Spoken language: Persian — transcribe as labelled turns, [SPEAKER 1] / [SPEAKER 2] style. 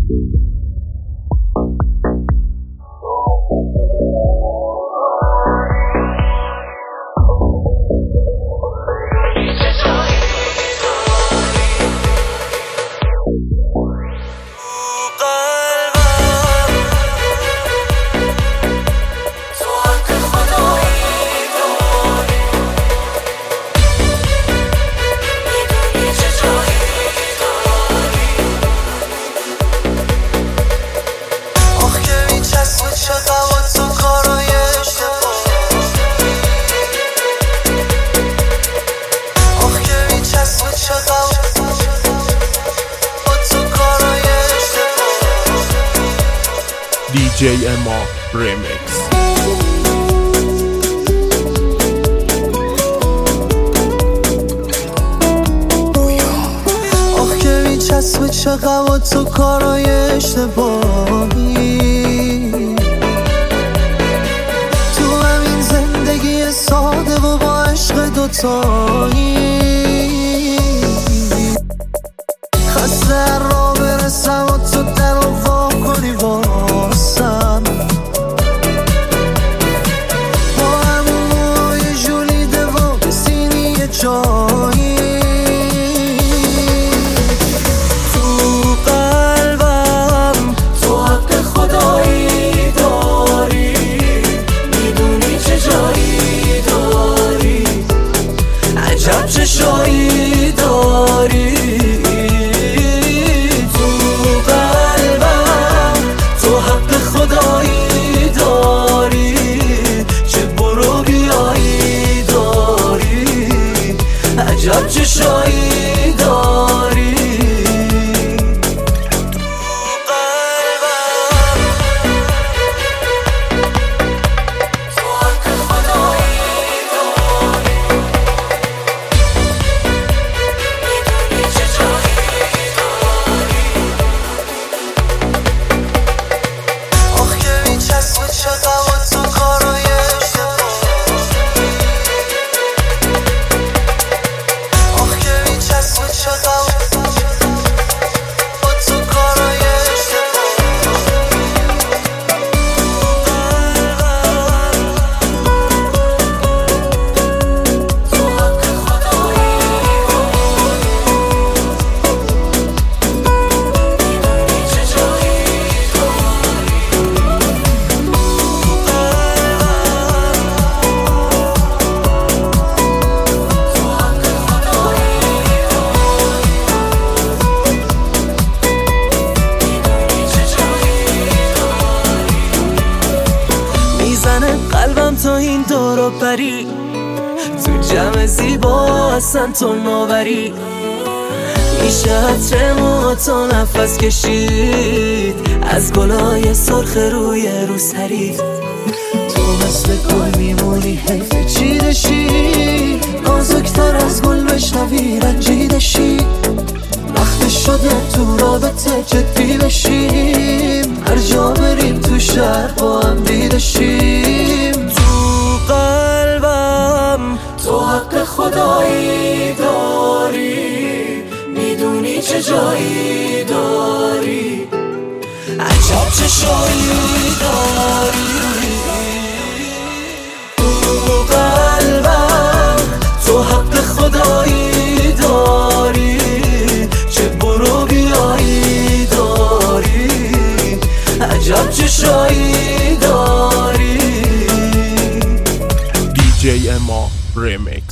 [SPEAKER 1] DJ Emma Remix.
[SPEAKER 2] آخ که میچسبه چقدر تو کارای اشتباهی، تو همین زندگی ساده و با عشق دوتایی، خسته را برسم و تو در رو وا کنی واسم، با همون موهای جولیده و سینی جایی، تو قلبم تو حق خدایی داری، میدونی چه جایی داری، عجب چه شایی داری، عجب چه شایی داری، قلبم تو حق خدایی داری، میدونی چه جایی داری، آخ که میچسبه چقدر تو کارای قلبم تا این دورو پری، تو جمع زیبا اصلا تو نوبری، میشه عطر موها تو نفس کشید، از گلای سرخ روی روسری، تو مثل گل میمونی حیف چیدشی، نازکتر از گل بشنوی رنجیدشی، وقت شده تو رابطه جدی بشیم، هر جا بریم تو شهر با هم دیدشیم، تو قلبم تو حق خدایی داری، میدونی چه جایی داری، عجب چه شایی داری، تو قلبم تو حق خدایی داری، چه برو بیایی داری، عجب چه شایی داری.
[SPEAKER 1] DJ Emma Remix.